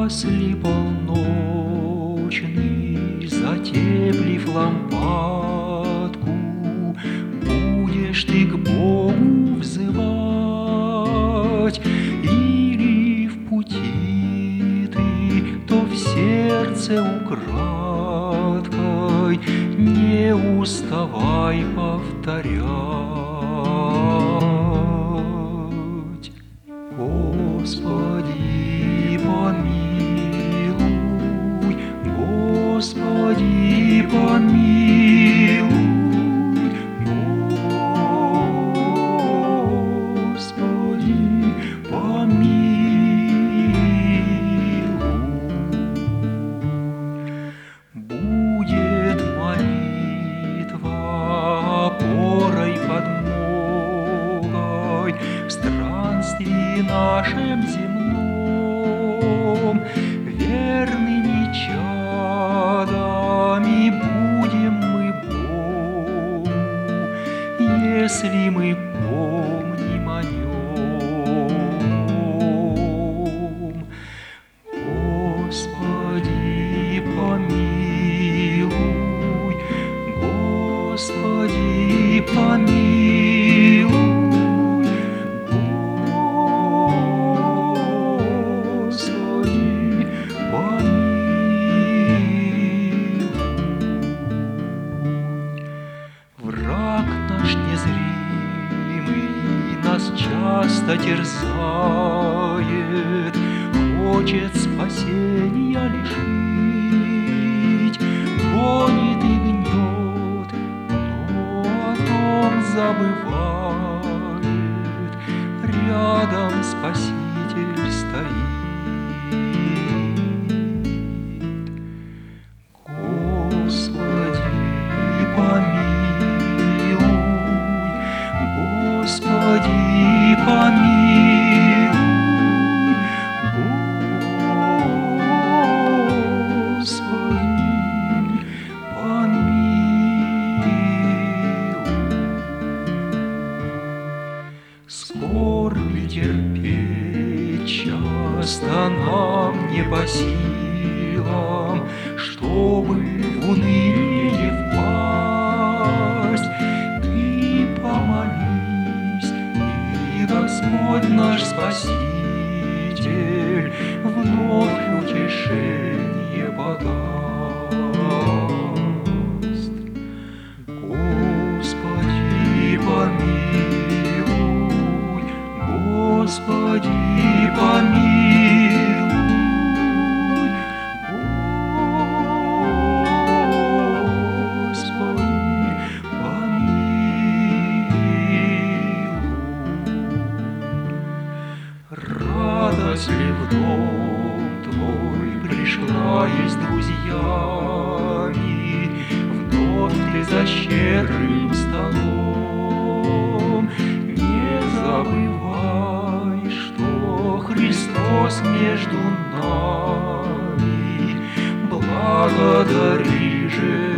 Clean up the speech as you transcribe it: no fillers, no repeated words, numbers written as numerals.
Если полночный, затеплив лампадку, будешь ты к Богу взывать, или в пути ты, то в сердце украдкой не уставай повторять: Господи, помилуй, Господи, помилуй, Господи, помилуй. Будет молитва опорой, подмогой в странстве нашем земном. Верными чадами будем мы Богу, если мы помним о Нем. Господи, помилуй, Господи, помилуй, Господи, помилуй. Враг наш незримый нас часто терзает, хочет спасения лишить, гонит и гнет, но о том забывает, рядом Спаситель стоит. Господи, помилуй, Господи, помилуй, Господи, помилуй. Скорби терпеть часто нам не по силам, чтобы в уныние впасть. Ты помолись, и Господь наш Спаситель вновь утешение подаст. Господи, помилуй, Господи, помилуй, Господи, помилуй. Радость ли в дом твой пришла и с друзьями, вновь ты за щедрым столом? Не забывай, что Христос между нами, благодари же